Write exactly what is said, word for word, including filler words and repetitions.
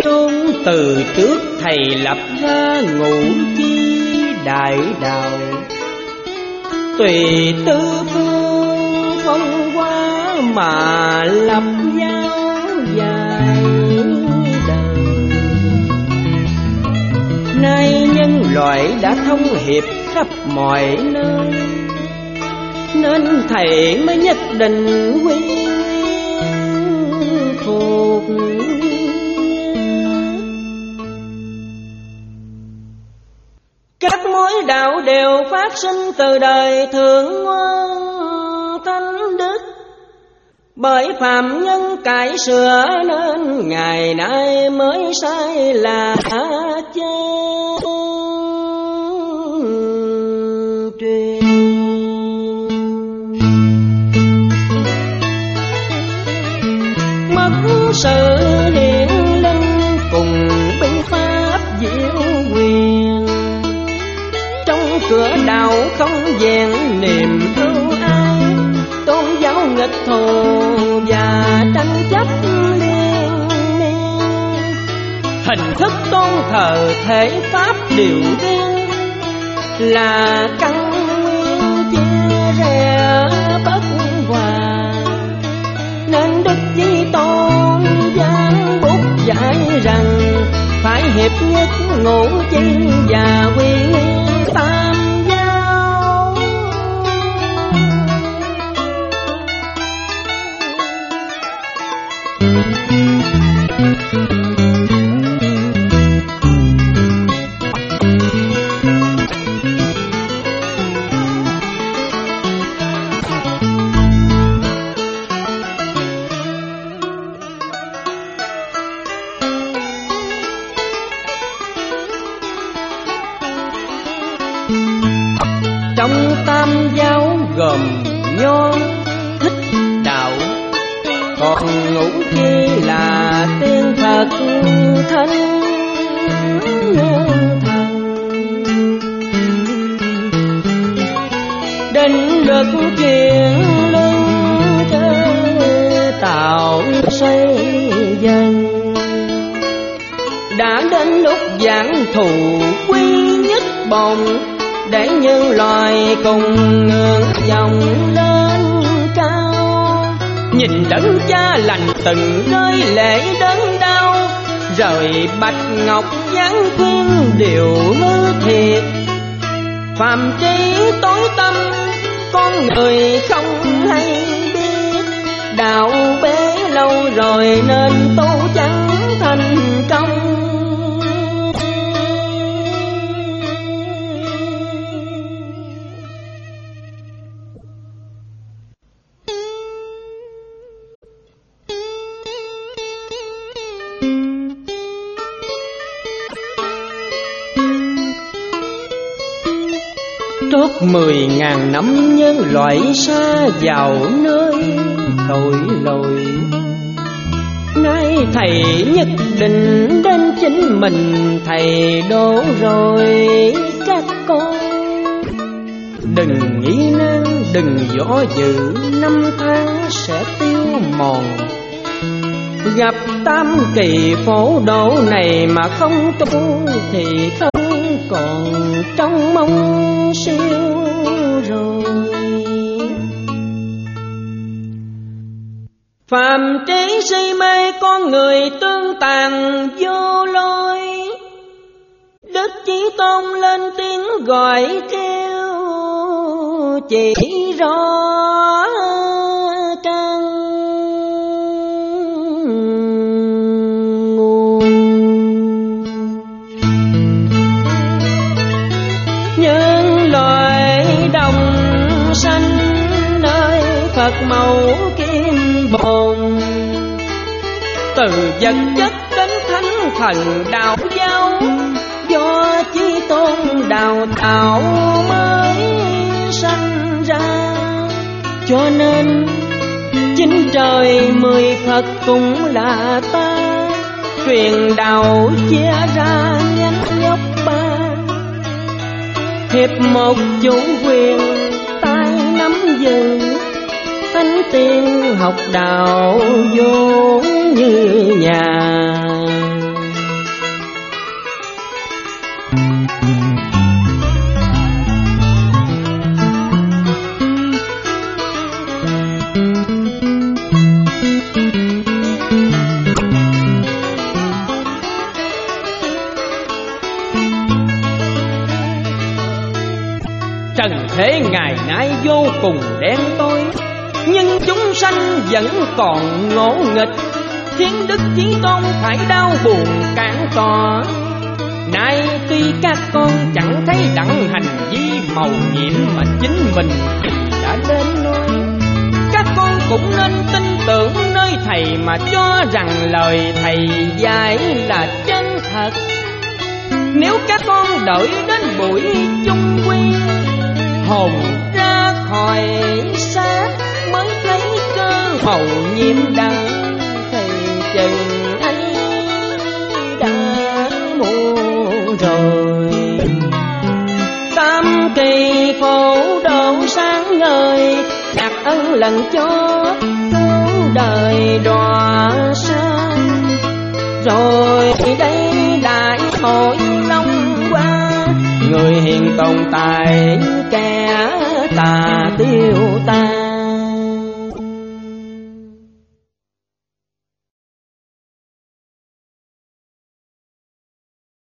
chốn từ trước thầy lập ra ngũ chi đại đạo, tùy tư phương phong qua mà lập giáo dài đời. Nay nhân loại đã thông hiệp khắp mọi nơi, nên thầy mới nhất định quy phục. Các mối đạo đều phát sinh từ đời Thượng Ngoan Thánh Đức, bởi phàm nhân cải sửa nên ngày nay mới sai là chê truyền. Mất sự hiển linh cùng binh pháp diệu quyền, trong cửa đạo không vẹn niềm ưu ái, tôn giáo nghịch thù và tranh chấp liên miên. Hình thức tôn thờ thể pháp điều riêng là căn nguyên chia rẽ bất hòa, nên Đức Chí Tôn giảng bút dạy rằng phải hiệp nhất ngũ chi và quy nguyên tam giáo. Trong tam giáo gồm Nho, Thích, Đạo, còn ngũ chi là tiên Phật Thánh Thần. Định luật chuyển luân tạo xây dần, đã đến lúc giảng thù quy nhất bổn, để nhân loại cùng ngưỡng vọng lên cao. Nhìn đấng cha lành từng rơi lệ đớn đau, rời bạch ngọc giáng khuyên điều hư thiệt. Phàm trí tối tâm con người không hay biết, đạo bế lâu rồi nên tu chẳng thành công. Suốt mười ngàn năm nhân loại xa vào nơi tội lỗi, nay thầy nhất định đến chính mình thầy đổ rồi các con. Đừng nghĩ nan, đừng dõ dự, năm tháng sẽ tiêu mòn. Gặp tam kỳ phổ độ này mà không tu thì không còn trong mong siêu rồi. Phàm trí si mê con người tương tàn vô lối, Đức Chí Tôn lên tiếng gọi kêu chỉ rõ căn nguồn. Nhân loại đồng sanh nơi Phật mẫu kim bồn, từ vật chất đến thánh thần đạo giáo, do Chí Tôn đào tạo mới sanh ra. Cho nên chính trời mười Phật cũng là ta, truyền đạo chia ra nhánh nhóc ba. Hiệp một chủ quyền tay nắm giữ, thánh tiên học đạo vốn như nhà. nay vô cùng đen tối, nhưng chúng sanh vẫn còn ngỗ nghịch, khiến Đức Chí Tôn phải đau buồn cản tỏ. Nay tuy các con chẳng thấy đặng hành vi màu nhiệm, mà chính mình thì đã đến nơi. Các con cũng nên tin tưởng nơi thầy, mà cho rằng lời thầy dạy là chân thật. Nếu các con đợi đến buổi chung quy, hồn ra khỏi xác mới thấy cơ hầu nhiệm đắng, thì chừng ấy đã muộn rồi. Tam kỳ phổ độ sáng ngời, đặt ân lần cho cứu đời đọa sang. Rồi đây đại hội long qua, người hiền tồn tại kẻ tà tiêu tan.